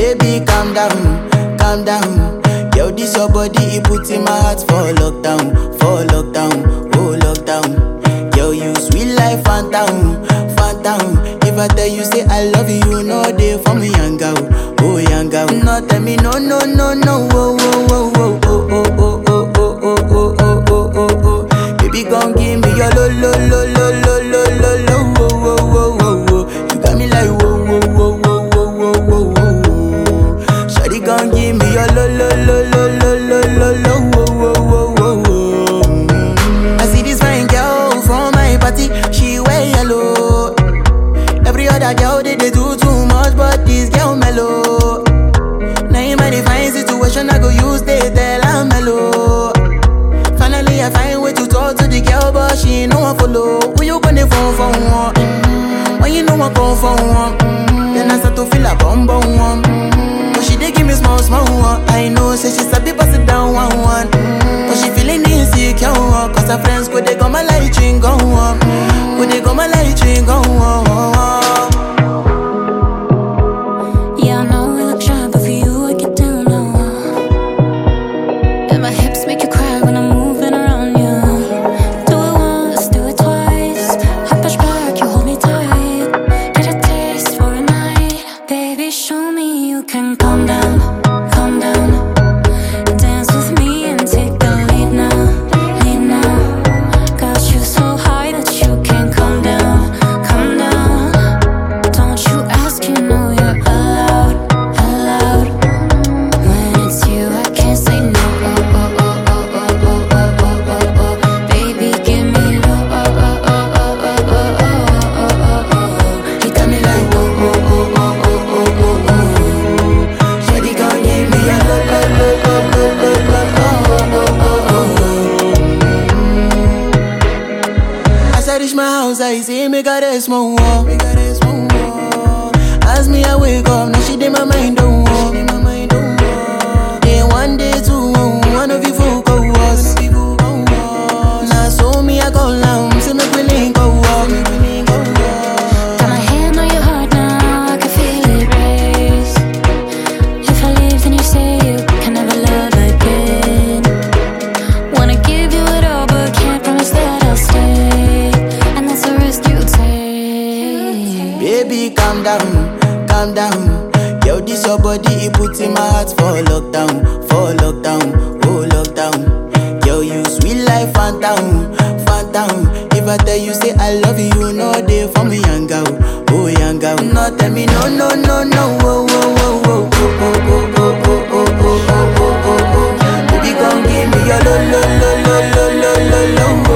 Baby, calm down. Yo, this your body, it puts in my heart for lockdown, oh lockdown. Yo, you sweet life, phantom. If I tell you say I love you, no day for me, young girl, oh young girl. No tell me no, oh, oh, oh, oh, oh, oh, oh, oh, oh, oh, oh, oh, oh, oh. Baby, gon' give me your lo, lo, lo, lo, lo, lo, lo, lo, oh, oh, oh, oh, oh. You got me like whoa, whoa, whoa, whoa, whoa, whoa, whoa, whoa. Shawty gon' give me your lo, lo, lo, lo, lo, lo, lo, lo, oh, oh, oh, oh, oh. I see this fine girl from my party, she wear yellow. Every other girl they do too much, but this girl mellow. Now in my divine situation, I go use they tell I'm mellow. Finally, I find way to talk to the girl, but she ain't no one follow. Who you gonna phone for one? When you know I come for one, then I start to feel a bum one. But she dey give me small one. I know, say she sabi pass it down one. But she feeling insecure, cause her friends go they go my light ring go on. Go they go my light ring go on. I say make her rest more. As me I wake up, now she did my mind don't walk. Day one, day two, one of you folk go was. Now so me I go down, say make we link go walk. Got my hand on your heart now, I can feel it race. If I leave then you say you can never love again. Wanna give you it all but can't promise that I'll stay. Baby, calm down. Yo, this your body, it puts in my heart for lockdown, oh lockdown. Yo, you sweet life, phantom. If I tell you say I love you, no day for me, young girl, oh young girl. No tell me no, oh, oh, oh, oh, oh, oh, oh, oh, oh, oh, oh, oh, oh, oh. Baby, gon' give me your lo, lo, lo, lo, lo, lo, lo, lo.